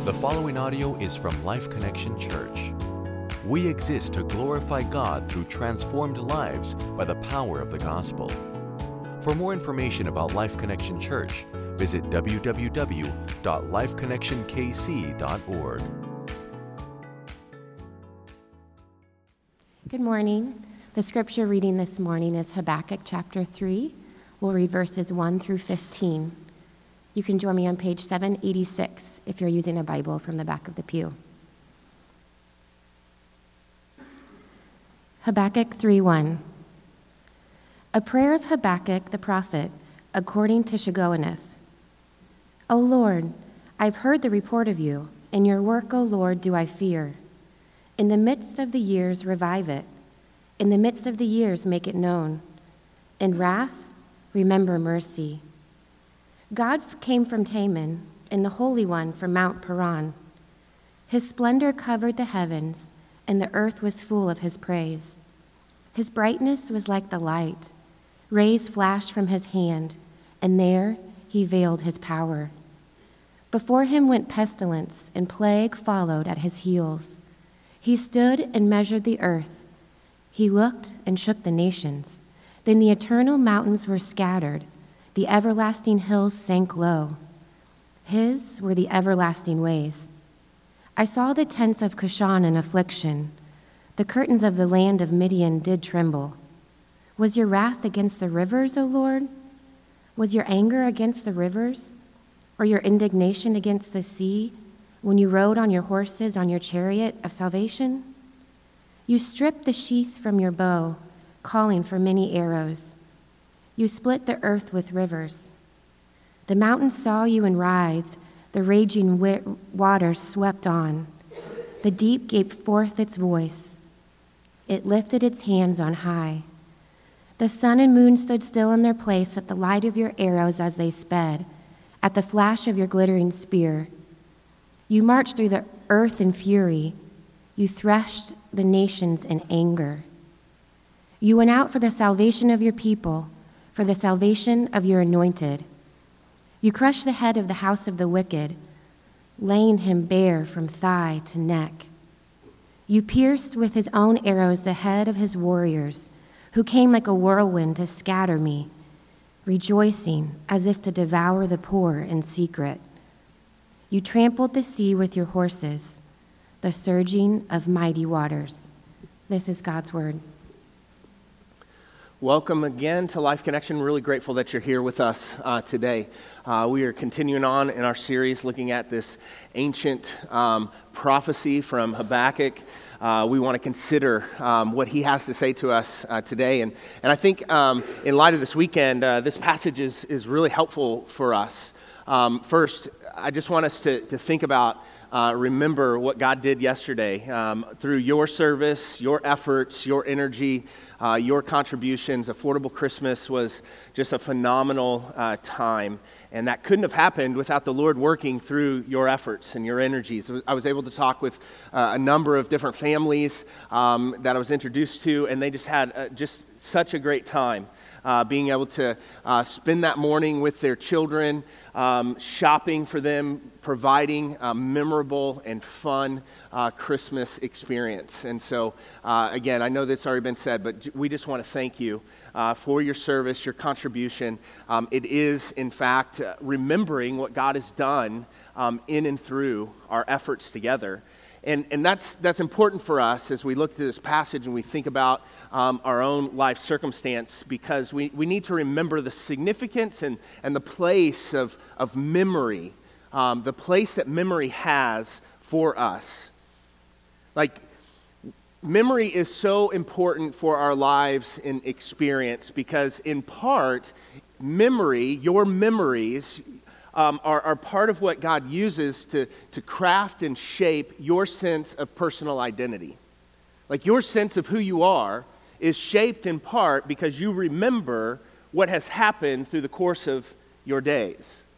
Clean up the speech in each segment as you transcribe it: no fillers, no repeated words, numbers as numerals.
The following audio is from Life Connection Church. We exist to glorify God through transformed lives by the power of the gospel. For more information about Life Connection Church, visit www.lifeconnectionkc.org. Good morning. The scripture reading this morning is Habakkuk chapter 3. We'll read verses 1 through 15. You can join me on page 786 if you're using a Bible from the back of the pew. Habakkuk 3:1. A prayer of Habakkuk the prophet, according to Shigionoth. O Lord, I've heard the report of you, and your work, O Lord, do I fear. In the midst of the years, revive it. In the midst of the years, make it known. In wrath, remember mercy. God came from Teman, and the Holy One from Mount Paran. His splendor covered the heavens, and the earth was full of his praise. His brightness was like the light. Rays flashed from his hand, and there he veiled his power. Before him went pestilence, and plague followed at his heels. He stood and measured the earth. He looked and shook the nations. Then the eternal mountains were scattered. The everlasting hills sank low. His were the everlasting ways. I saw the tents of Cushan in affliction. The curtains of the land of Midian did tremble. Was your wrath against the rivers, O Lord? Was your anger against the rivers? Or your indignation against the sea when you rode on your horses on your chariot of salvation? You stripped the sheath from your bow, calling for many arrows. You split the earth with rivers. The mountains saw you and writhed. The raging waters swept on. The deep gave forth its voice. It lifted its hands on high. The sun and moon stood still in their place at the light of your arrows as they sped, at the flash of your glittering spear. You marched through the earth in fury. You threshed the nations in anger. You went out for the salvation of your people, for the salvation of your anointed. You crushed the head of the house of the wicked, laying him bare from thigh to neck. You pierced with his own arrows the head of his warriors, who came like a whirlwind to scatter me, rejoicing as if to devour the poor in secret. You trampled the sea with your horses, the surging of mighty waters. This is God's word. Welcome again to Life Connection. Really grateful that you're here with us today. We are continuing on in our series looking at this ancient prophecy from Habakkuk. We want to consider what he has to say to us today. And I think in light of this weekend, this passage is really helpful for us. First, I just want us to think about remember what God did yesterday through your service, your efforts, your energy, your contributions. Affordable Christmas was just a phenomenal time, and that couldn't have happened without the Lord working through your efforts and your energies. I was able to talk with a number of different families that I was introduced to, and they just had just such a great time. Being able to spend that morning with their children, shopping for them, providing a memorable and fun Christmas experience. And so, again, I know this has already been said, but we just want to thank you for your service, your contribution. It is, in fact, remembering what God has done in and through our efforts together. And that's important for us as we look at this passage and we think about our own life circumstance, because we need to remember the significance and the place of memory, the place that memory has for us. Like, memory is so important for our lives and experience because, in part, memory, your memories, are part of what God uses to craft and shape your sense of personal identity. Like, your sense of who you are is shaped in part because you remember what has happened through the course of your days.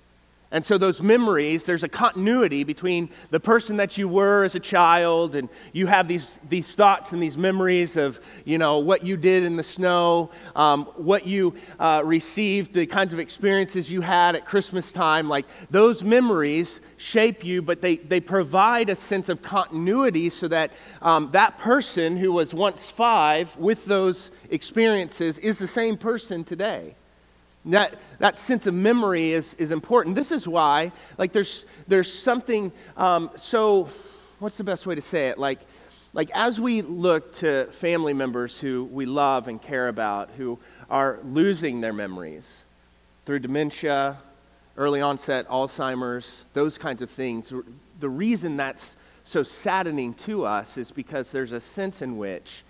And so those memories, there's a continuity between the person that you were as a child, and you have these thoughts and these memories of, what you did in the snow, what you received, the kinds of experiences you had at Christmas time. Like, those memories shape you, but they provide a sense of continuity so that that person who was once 5 with those experiences is the same person today. That sense of memory is important. This is why, there's something, so what's the best way to say it? Like as we look to family members who we love and care about, who are losing their memories through dementia, early onset Alzheimer's, those kinds of things, the reason that's so saddening to us is because there's a sense in which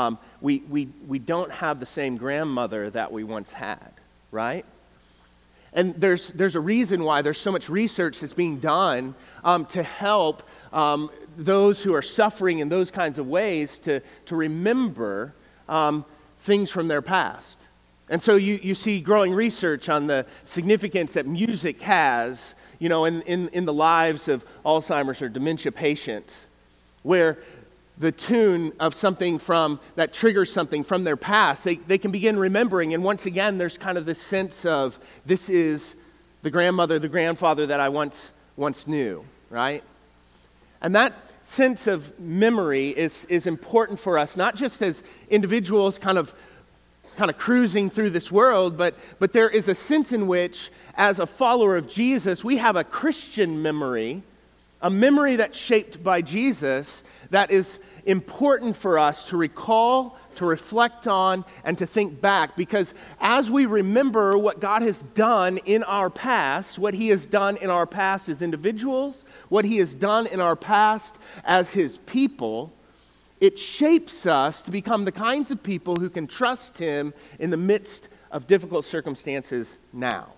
we don't have the same grandmother that we once had. Right? And there's a reason why there's so much research that's being done to help those who are suffering in those kinds of ways to remember things from their past. And so you see growing research on the significance that music has, in the lives of Alzheimer's or dementia patients, where the tune of something that triggers something from their past, they can begin remembering. And once again, there's kind of this sense of, this is the grandmother, the grandfather that I once knew, right? And that sense of memory is important for us, not just as individuals kind of cruising through this world, but there is a sense in which, as a follower of Jesus, we have a Christian memory, a memory that's shaped by Jesus, that is important for us to recall, to reflect on, and to think back. Because as we remember what God has done in our past, what He has done in our past as individuals, what He has done in our past as His people, it shapes us to become the kinds of people who can trust Him in the midst of difficult circumstances now.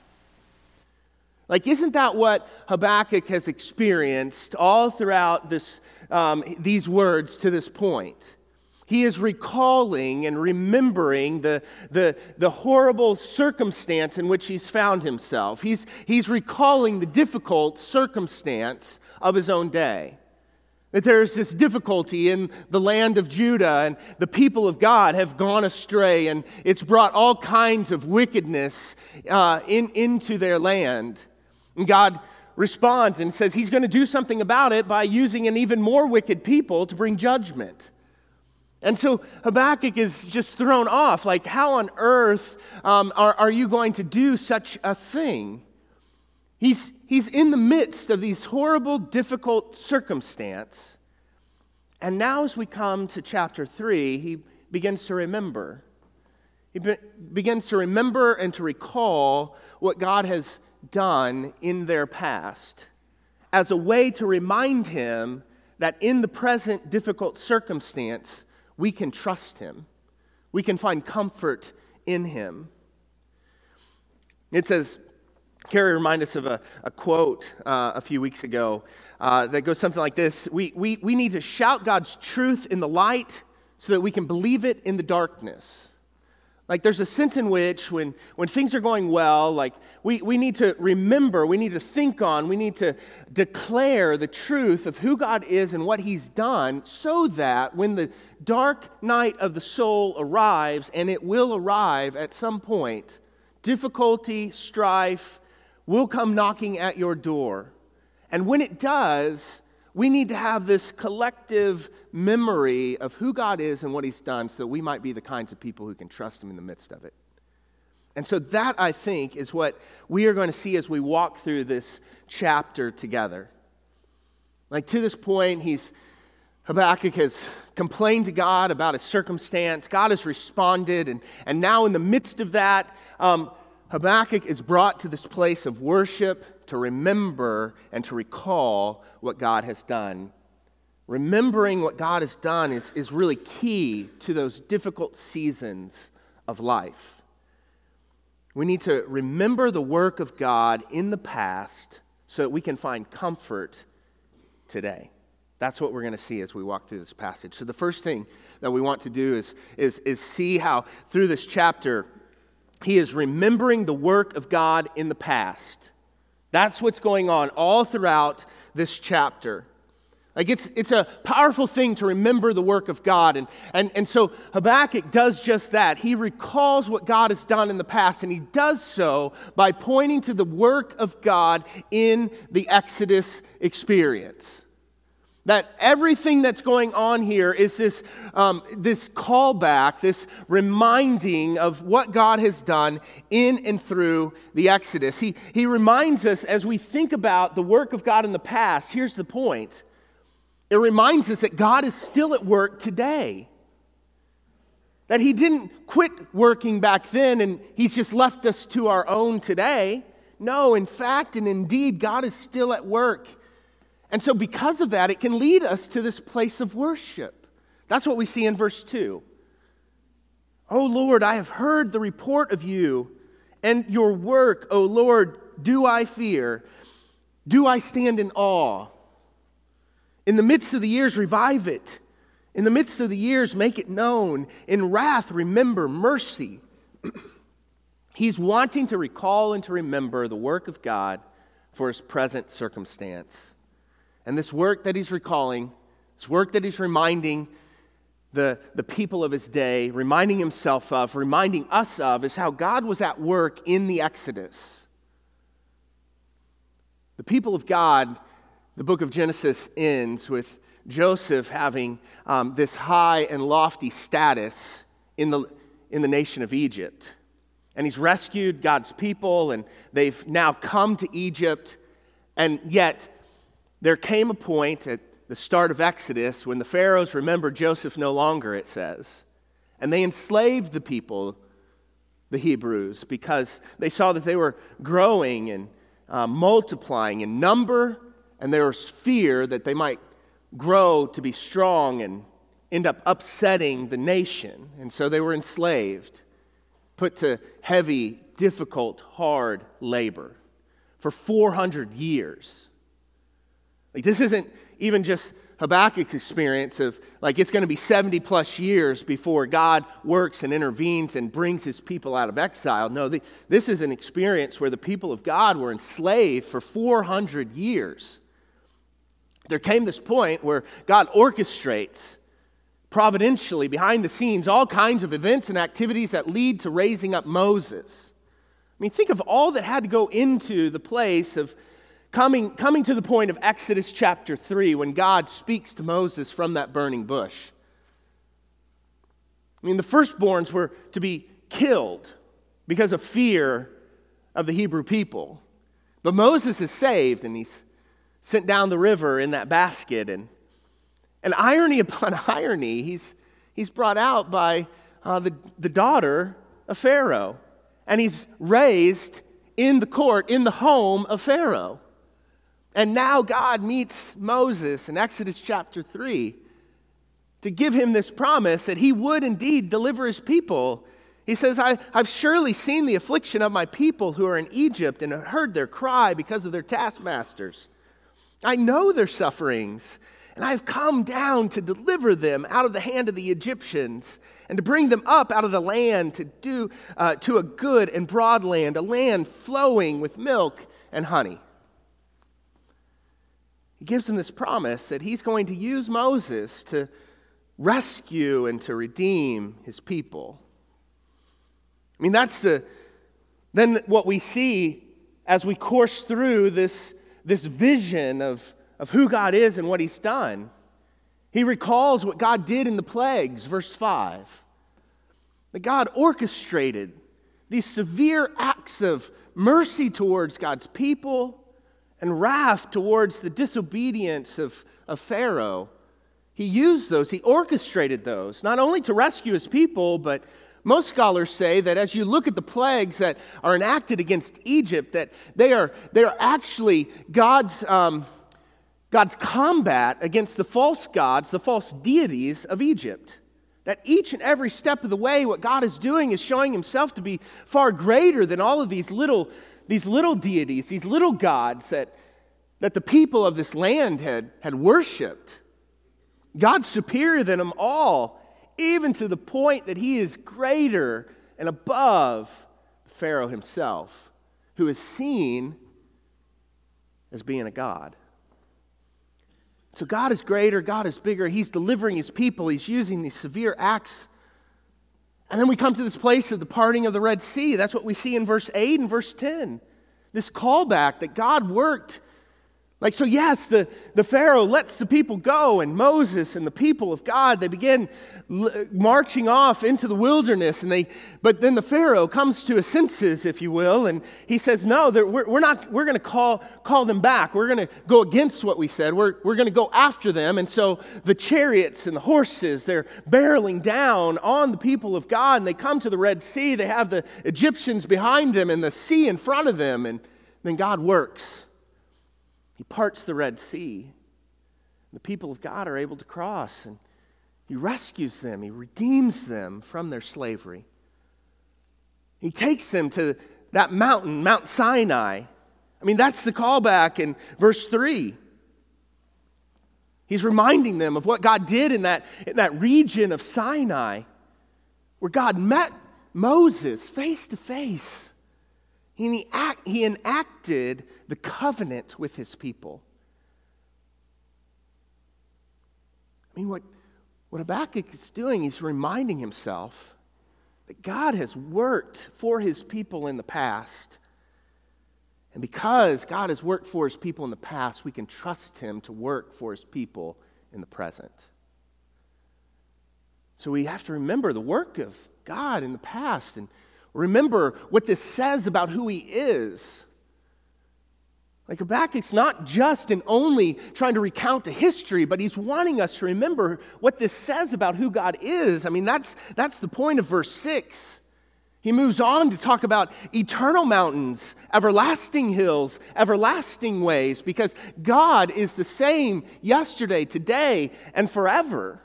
Isn't that what Habakkuk has experienced all throughout these words to this point? He is recalling and remembering the horrible circumstance in which he's found himself. He's recalling the difficult circumstance of his own day. That there's this difficulty in the land of Judah, and the people of God have gone astray, and it's brought all kinds of wickedness into their land. And God responds and says He's going to do something about it by using an even more wicked people to bring judgment. And so Habakkuk is just thrown off. How on earth are you going to do such a thing? He's in the midst of these horrible, difficult circumstances. And now as we come to chapter 3, he begins to remember. He begins to remember and to recall what God has done in their past as a way to remind him that in the present difficult circumstance, we can trust Him. We can find comfort in Him. It says, Carrie reminded us of a quote a few weeks ago that goes something like this. We need to shout God's truth in the light so that we can believe it in the darkness. There's a sense in which when things are going well, we need to remember, we need to think on, we need to declare the truth of who God is and what He's done, so that when the dark night of the soul arrives, and it will arrive at some point, difficulty, strife will come knocking at your door. And when it does, we need to have this collective memory of who God is and what He's done so that we might be the kinds of people who can trust Him in the midst of it. And so that, I think, is what we are going to see as we walk through this chapter together. To this point, Habakkuk has complained to God about his circumstance. God has responded, and now in the midst of that, Habakkuk is brought to this place of worship to remember and to recall what God has done. Remembering what God has done is really key to those difficult seasons of life. We need to remember the work of God in the past so that we can find comfort today. That's what we're going to see as we walk through this passage. So the first thing that we want to do is see how through this chapter he is remembering the work of God in the past That's what's going on all throughout this chapter. Like it's a powerful thing to remember the work of God. And so Habakkuk does just that. He recalls what God has done in the past, and he does so by pointing to the work of God in the Exodus experience. That everything that's going on here is this callback, this reminding of what God has done in and through the Exodus. He reminds us as we think about the work of God in the past, here's the point. It reminds us that God is still at work today. That he didn't quit working back then and he's just left us to our own today. No, in fact and indeed, God is still at work. And so because of that, it can lead us to this place of worship. That's what we see in verse 2. O Lord, I have heard the report of you and your work, O Lord, do I fear? Do I stand in awe? In the midst of the years, revive it. In the midst of the years, make it known. In wrath, remember mercy. He's wanting to recall and to remember the work of God for his present circumstance. And this work that he's recalling, this work that he's reminding the people of his day, reminding himself of, reminding us of, is how God was at work in the Exodus. The people of God, the book of Genesis ends with Joseph having this high and lofty status in the nation of Egypt. And he's rescued God's people, and they've now come to Egypt. And yet, there came a point at the start of Exodus when the Pharaohs remembered Joseph no longer, it says. And they enslaved the people, the Hebrews, because they saw that they were growing and multiplying in number, and there was fear that they might grow to be strong and end up upsetting the nation. And so they were enslaved, put to heavy, difficult, hard labor for 400 years. Like, this isn't even just Habakkuk's experience of, like, it's going to be 70 plus years before God works and intervenes and brings his people out of exile. No, this is an experience where the people of God were enslaved for 400 years. There came this point where God orchestrates providentially behind the scenes all kinds of events and activities that lead to raising up Moses. I mean, think of all that had to go into the place of coming to the point of Exodus chapter 3 when God speaks to Moses from that burning bush. I mean, the firstborns were to be killed because of fear of the Hebrew people. But Moses is saved, and he's sent down the river in that basket. And irony upon irony, he's brought out by the daughter of Pharaoh. And he's raised in the court, in the home of Pharaoh. And now God meets Moses in Exodus chapter 3 to give him this promise that he would indeed deliver his people. He says, I've surely seen the affliction of my people who are in Egypt and have heard their cry because of their taskmasters. I know their sufferings, and I have come down to deliver them out of the hand of the Egyptians and to bring them up out of the land to a good and broad land, a land flowing with milk and honey. He gives them this promise that he's going to use Moses to rescue and to redeem his people. I mean, that's then what we see as we course through this vision of who God is and what he's done. He recalls what God did in the plagues, verse 5. That God orchestrated these severe acts of mercy towards God's people and wrath towards the disobedience of Pharaoh. He used those, he orchestrated those, not only to rescue his people, but most scholars say that as you look at the plagues that are enacted against Egypt, that they are actually God's combat against the false gods, the false deities of Egypt. That each and every step of the way, what God is doing is showing himself to be far greater than all of these little deities, these little gods that the people of this land had worshipped. God's superior than them all, even to the point that he is greater and above Pharaoh himself, who is seen as being a God. So God is greater, God is bigger, He's delivering His people, He's using these severe acts. And then we come to this place of the parting of the Red Sea. That's what we see in verse 8 and verse 10. This callback that God worked. Like, so yes, the Pharaoh lets the people go, and Moses and the people of God, they begin marching off into the wilderness, but then the Pharaoh comes to his senses, if you will, and he says, no, we're going to call them back. We're going to go against what we said. We're going to go after them. And so the chariots and the horses, they're barreling down on the people of God, and they come to the Red Sea. They have the Egyptians behind them and the sea in front of them, and then God works. He parts the Red Sea. The people of God are able to cross, and He rescues them. He redeems them from their slavery. He takes them to that mountain, Mount Sinai. I mean, that's the callback in verse 3. He's reminding them of what God did in that region of Sinai, where God met Moses face to face. He enacted the covenant with His people. I mean, what Habakkuk is doing, he's reminding himself that God has worked for His people in the past. And because God has worked for His people in the past, we can trust Him to work for His people in the present. So we have to remember the work of God in the past and remember what this says about who He is. Like Habakkuk's not just and only trying to recount a history, but he's wanting us to remember what this says about who God is. I mean, that's the point of verse 6. He moves on to talk about eternal mountains, everlasting hills, everlasting ways, because God is the same yesterday, today, and forever.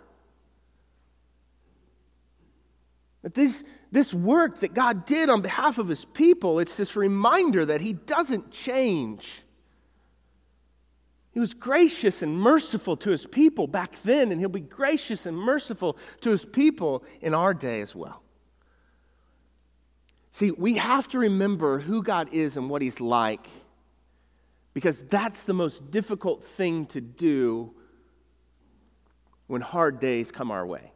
But this work that God did on behalf of His people, it's this reminder that He doesn't change. He was gracious and merciful to His people back then, and He'll be gracious and merciful to His people in our day as well. See, we have to remember who God is and what He's like, because that's the most difficult thing to do when hard days come our way.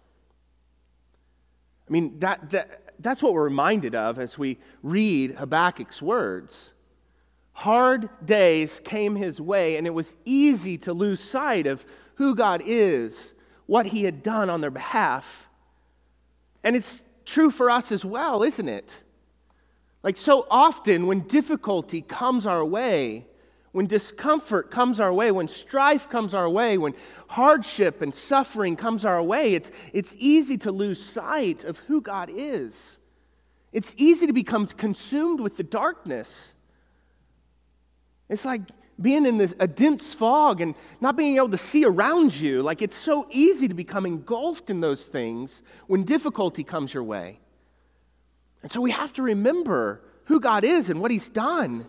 I mean, that's what we're reminded of as we read Habakkuk's words. Hard days came his way, and it was easy to lose sight of who God is, what He had done on their behalf. And it's true for us as well, isn't it? Like so often when difficulty comes our way, when discomfort comes our way, when strife comes our way, when hardship and suffering comes our way, it's easy to lose sight of who God is. It's easy to become consumed with the darkness. It's like being in a dense fog and not being able to see around you. Like it's so easy to become engulfed in those things when difficulty comes your way. And so we have to remember who God is and what He's done.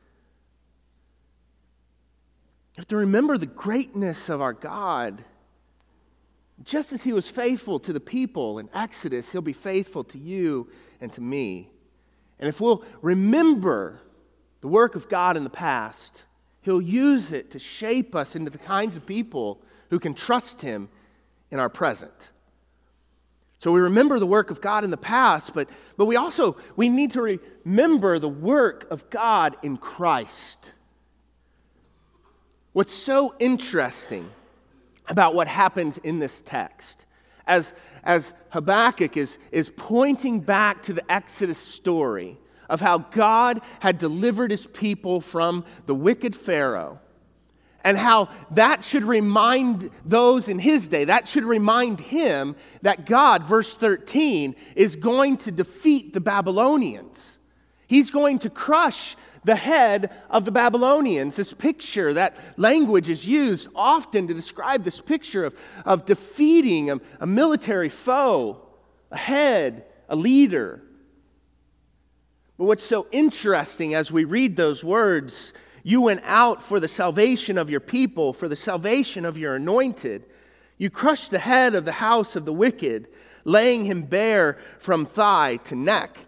You have to remember the greatness of our God. Just as He was faithful to the people in Exodus, He'll be faithful to you and to me. And if we'll remember the work of God in the past, He'll use it to shape us into the kinds of people who can trust Him in our present. So we remember the work of God in the past, but we need to remember the work of God in Christ. What's so interesting about what happens in this text, as Habakkuk is pointing back to the Exodus story of how God had delivered His people from the wicked Pharaoh, and how that should remind those in his day, that should remind him that God, verse 13, is going to defeat the Babylonians. He's going to crush the head of the Babylonians. This picture, that language is used often to describe this picture of defeating a military foe, a head, a leader. But what's so interesting as we read those words, you went out for the salvation of your people, for the salvation of your anointed. You crushed the head of the house of the wicked, laying him bare from thigh to neck.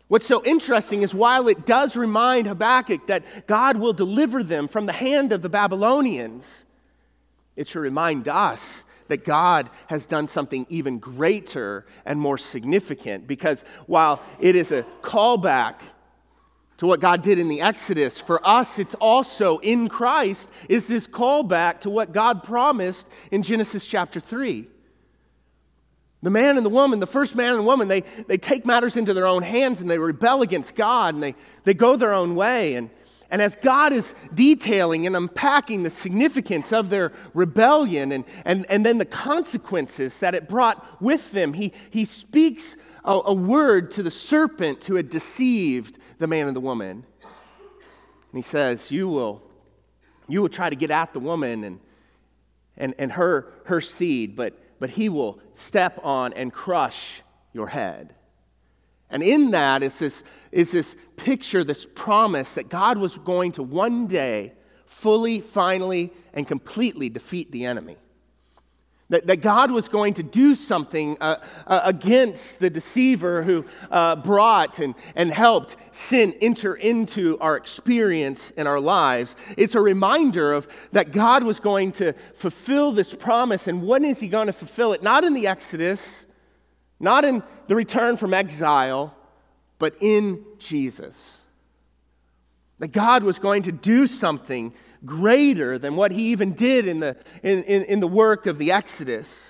What's so interesting is while it does remind Habakkuk that God will deliver them from the hand of the Babylonians, it should remind us that God has done something even greater and more significant. Because while it is a callback to what God did in the Exodus, for us it's also in Christ is this callback to what God promised in Genesis chapter 3. The man and the woman, the first man and woman, they take matters into their own hands and they rebel against God and they go their own way. And as God is detailing and unpacking the significance of their rebellion and then the consequences that it brought with them, he speaks a word to the serpent who had deceived the man and the woman. And he says, you will try to get at the woman and her seed, but he will step on and crush your head. And in that is this picture, this promise that God was going to one day fully, finally, and completely defeat the enemy. That God was going to do something against the deceiver who brought and helped sin enter into our experience in our lives. It's a reminder of that God was going to fulfill this promise. And when is he going to fulfill it? Not in the Exodus, not in the return from exile, but in Jesus. That God was going to do something greater than what he even did in the work of the Exodus.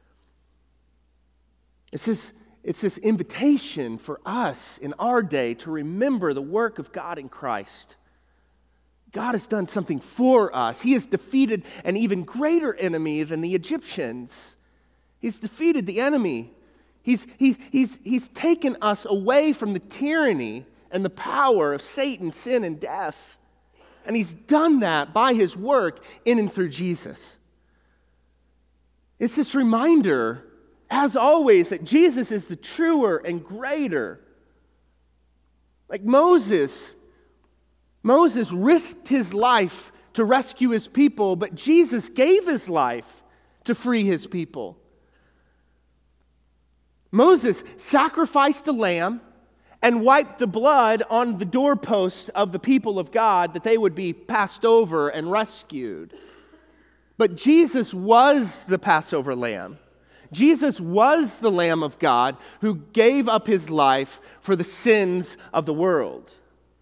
It's this invitation for us in our day to remember the work of God in Christ. God has done something for us. He has defeated an even greater enemy than the Egyptians. He's defeated the enemy. He's taken us away from the tyranny and the power of Satan, sin, and death. And he's done that by his work in and through Jesus. It's this reminder, as always, that Jesus is the truer and greater. Like Moses risked his life to rescue his people, but Jesus gave his life to free his people. Moses sacrificed a lamb and wiped the blood on the doorposts of the people of God that they would be passed over and rescued. But Jesus was the Passover lamb. Jesus was the Lamb of God who gave up his life for the sins of the world.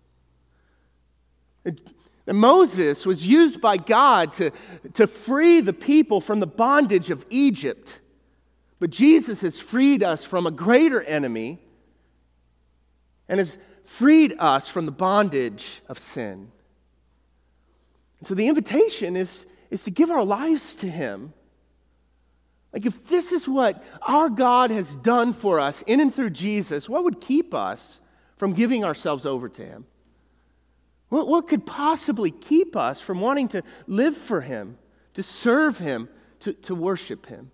And Moses was used by God to free the people from the bondage of Egypt. But Jesus has freed us from a greater enemy and has freed us from the bondage of sin. And so the invitation is to give our lives to him. Like if this is what our God has done for us in and through Jesus, what would keep us from giving ourselves over to him? What could possibly keep us from wanting to live for him, to serve him, to worship him?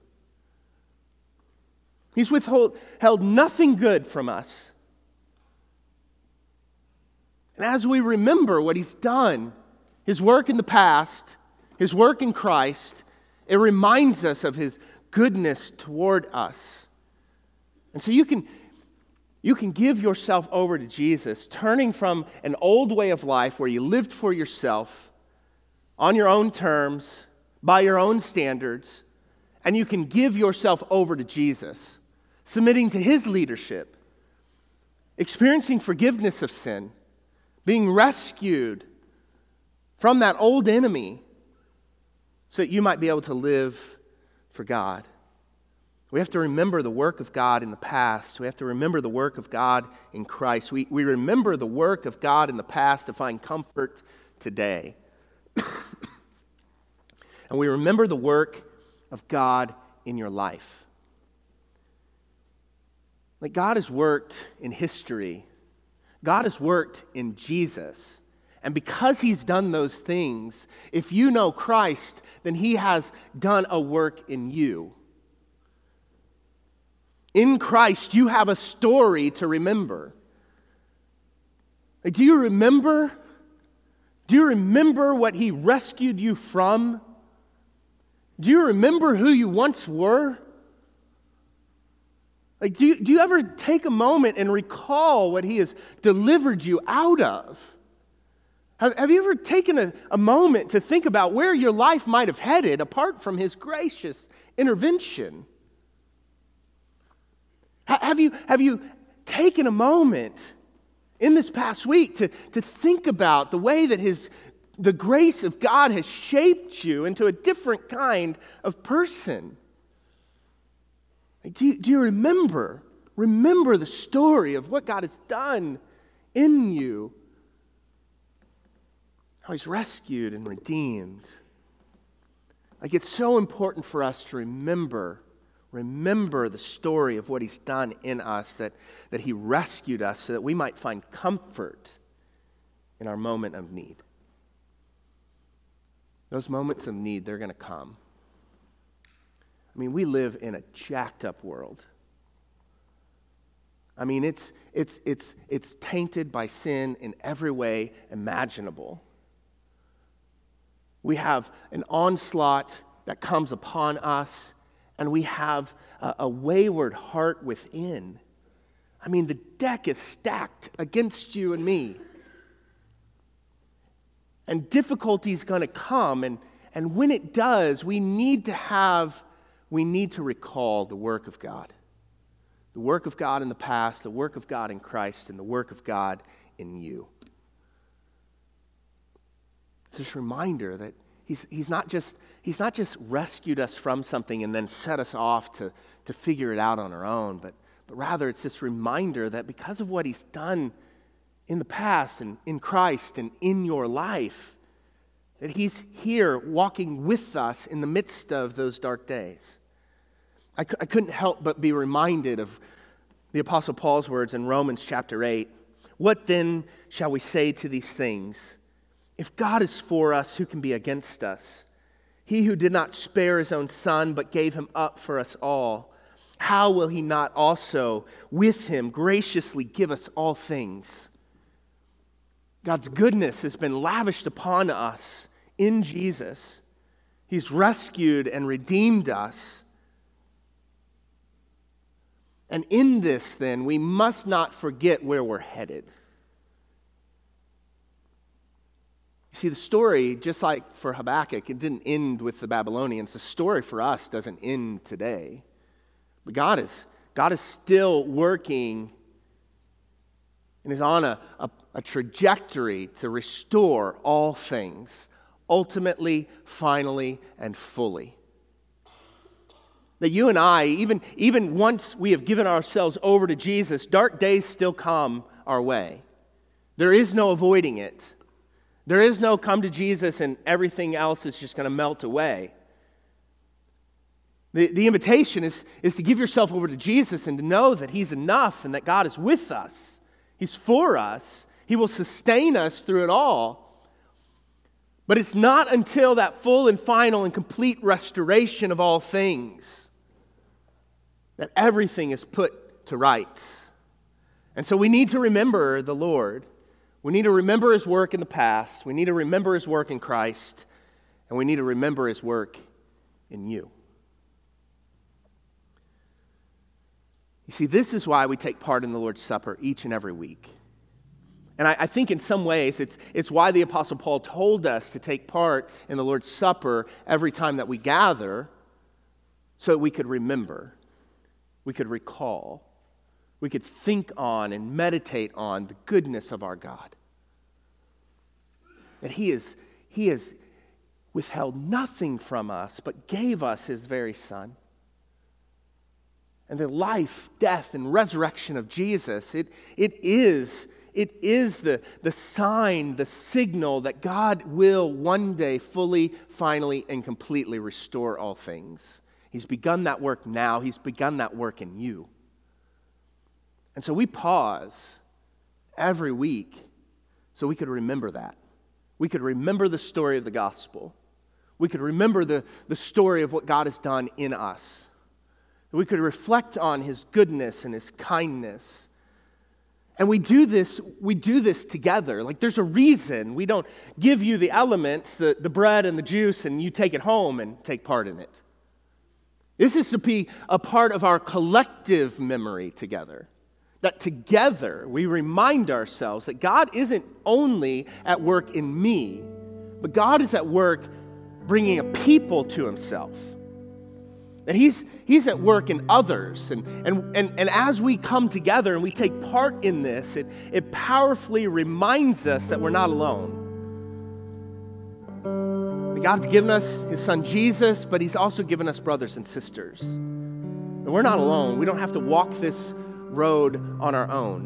He's withheld nothing good from us. And as we remember what he's done, his work in the past, his work in Christ, it reminds us of his goodness toward us. And so you can give yourself over to Jesus, turning from an old way of life where you lived for yourself, on your own terms, by your own standards, and you can give yourself over to Jesus, submitting to his leadership, experiencing forgiveness of sin, being rescued from that old enemy so that you might be able to live for God. We have to remember the work of God in the past. We have to remember the work of God in Christ. We remember the work of God in the past to find comfort today. And we remember the work of God in your life. Like God has worked in history. God has worked in Jesus. And because he's done those things, if you know Christ, then he has done a work in you. In Christ, you have a story to remember. Like, do you remember? Do you remember what he rescued you from? Do you remember who you once were? Like, do you ever take a moment and recall what he has delivered you out of? Have you ever taken a moment to think about where your life might have headed apart from his gracious intervention? Have you taken a moment in this past week to think about the way that the grace of God has shaped you into a different kind of person? Do you remember the story of what God has done in you? How he's rescued and redeemed. Like, it's so important for us to remember the story of what he's done in us, that he rescued us so that we might find comfort in our moment of need. Those moments of need, they're going to come. I mean, we live in a jacked up world. I mean, it's tainted by sin in every way imaginable. We have an onslaught that comes upon us, and we have a wayward heart within. I mean, the deck is stacked against you and me. And difficulty is going to come, and when it does, we need to recall the work of God. The work of God in the past, the work of God in Christ, and the work of God in you. It's this reminder that He's not just rescued us from something and then set us off to figure it out on our own, but rather it's this reminder that because of what he's done in the past and in Christ and in your life, that he's here walking with us in the midst of those dark days. I couldn't help but be reminded of the Apostle Paul's words in Romans chapter 8. What then shall we say to these things? If God is for us, who can be against us? He who did not spare his own son, but gave him up for us all, how will he not also with him graciously give us all things? God's goodness has been lavished upon us in Jesus. He's rescued and redeemed us. And in this, then, we must not forget where we're headed. You see, the story, just like for Habakkuk, it didn't end with the Babylonians. The story for us doesn't end today. But God is still working and is on a trajectory to restore all things, ultimately, finally, and fully. That you and I, even once we have given ourselves over to Jesus, dark days still come our way. There is no avoiding it. There is no come to Jesus and everything else is just going to melt away. The invitation is to give yourself over to Jesus and to know that he's enough and that God is with us. He's for us. He will sustain us through it all. But it's not until that full and final and complete restoration of all things that everything is put to rights. And so we need to remember the Lord. We need to remember his work in the past. We need to remember his work in Christ. And we need to remember his work in you. You see, this is why we take part in the Lord's Supper each and every week. And I think in some ways it's why the Apostle Paul told us to take part in the Lord's Supper every time that we gather, so that we could remember, we could recall, we could think on and meditate on the goodness of our God. That He has withheld nothing from us, but gave us His very Son. And the life, death, and resurrection of Jesus, it is the sign, the signal that God will one day fully, finally, and completely restore all things. He's begun that work now. He's begun that work in you. And so we pause every week so we could remember that. We could remember the story of the gospel. We could remember the story of what God has done in us. We could reflect on His goodness and His kindness. And we do this together. Like, there's a reason we don't give you the elements, the bread and the juice, and you take it home and take part in it. This is to be a part of our collective memory together. That together we remind ourselves that God isn't only at work in me, but God is at work bringing a people to himself. That he's at work in others. And as we come together and we take part in this, it powerfully reminds us that we're not alone. That God's given us his son Jesus, but he's also given us brothers and sisters. And we're not alone. We don't have to walk this road on our own.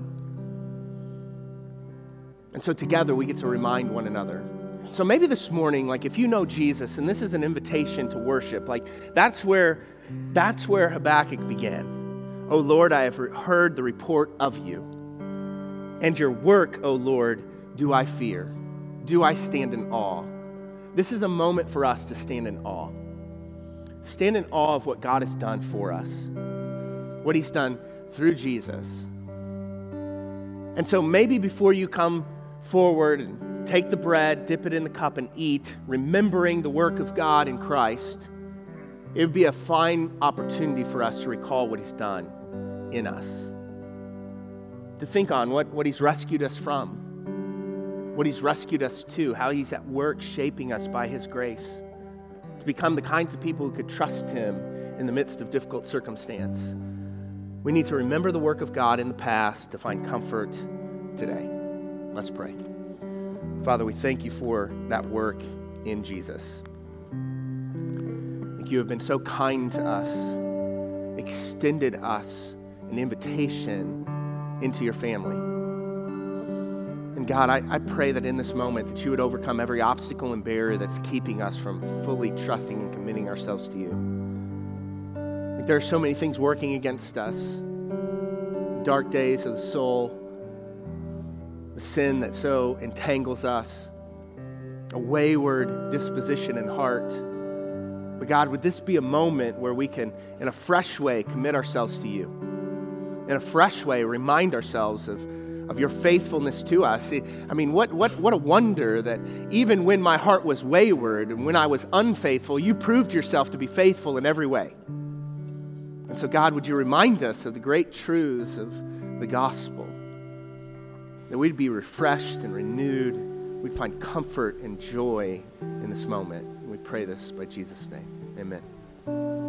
And so together we get to remind one another. So maybe this morning, like if you know Jesus, and this is an invitation to worship, like that's where Habakkuk began. Oh Lord, I have heard the report of you, and your work, oh Lord, do I fear. Do I stand in awe? This is a moment for us to stand in awe. Stand in awe of what God has done for us, what he's done through Jesus. And so maybe before you come forward and take the bread, dip it in the cup and eat, remembering the work of God in Christ, it would be a fine opportunity for us to recall what he's done in us. To think on what he's rescued us from, what he's rescued us to, how he's at work shaping us by his grace to become the kinds of people who could trust him in the midst of difficult circumstance. We need to remember the work of God in the past to find comfort today. Let's pray. Father, we thank you for that work in Jesus. You have been so kind to us, extended us an invitation into your family. And God, I pray that in this moment that you would overcome every obstacle and barrier that's keeping us from fully trusting and committing ourselves to you. There are so many things working against us. Dark days of the soul, the sin that so entangles us, a wayward disposition and heart. But God, would this be a moment where we can, in a fresh way, commit ourselves to you? In a fresh way, remind ourselves of your faithfulness to us. I mean, what a wonder that even when my heart was wayward and when I was unfaithful, you proved yourself to be faithful in every way. And so, God, would you remind us of the great truths of the gospel, that we'd be refreshed and renewed, we'd find comfort and joy in this moment. And we pray this by Jesus' name. Amen.